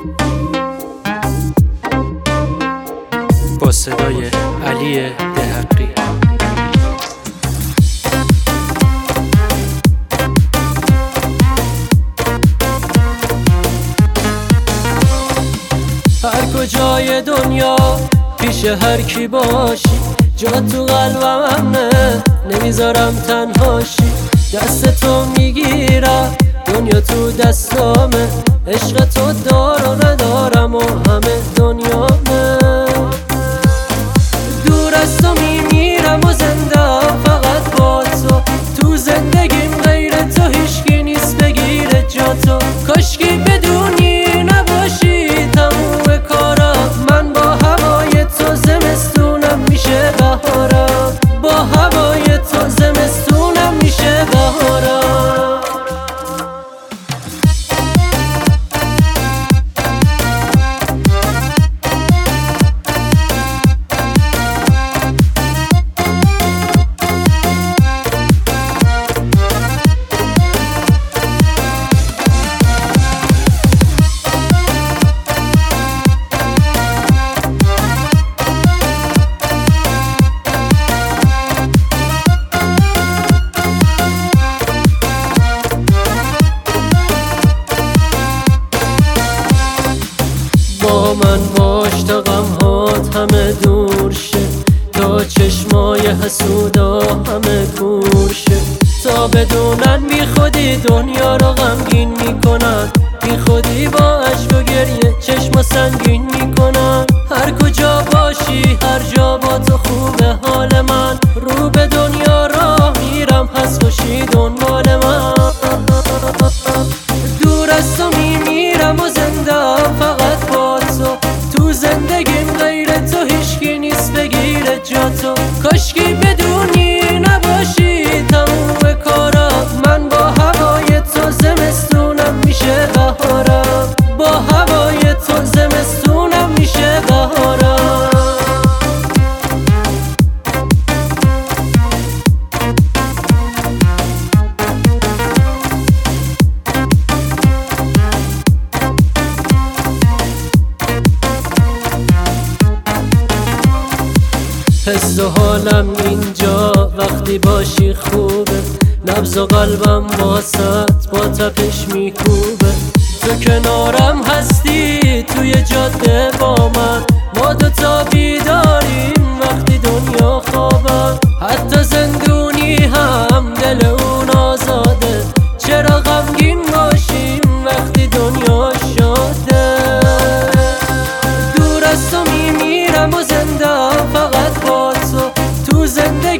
با صدای علی دهقی. هر کجای دنیا پیش هر کی باشی، جا تو قلبم نمیذارم تنهاشی. دست تو میگیرم دنیا تو دستامه، عشق تو دار و ندارم و همه دنیامه. دور از تو میمیرم و زنده فقط با تو زندگیم غیر تو هیچکی نیست بگیره جا تو. کاشکی بدونی نباشی تموم کارم، من با هوای تو زمستونم میشه بهارم، با هوای تو زمستونم میشه بهارم. با من باش تا غمهات همه دور شه، تا چشمای حسودا همه کور شه. تا بدونن بی خودی دنیا رو غمگین میکنن، بی خودی با اشک و گریه چشم سنگین میکنن. هر کجا باشی هر جا با تو خوبه حال من، رو به دنیا راه میرم هست خوشی دنبال من. دور از تو میمیرم و زنده فقط با تو زندگیم غیر تو هیچکی نیست بگیره جا تو. کاشکی بدونی نباشی تموم کارم، من با هوای تو زمستونم میشه بهارم، با هوای تو زمستونم میشه بهارم. حس و حالم اینجا وقتی باشی خوبه، نبض و قلبم واسط با تپش میکوبه. تو کنارم هستی توی جاده با من، ما دوتا بیداریم وقتی دنیا خوابه. حتی زندونی هم دل اون آزاده، چرا غمگین باشیم وقتی دنیا شاده. دور از تو میمیرم و زنده فقط با تو زنده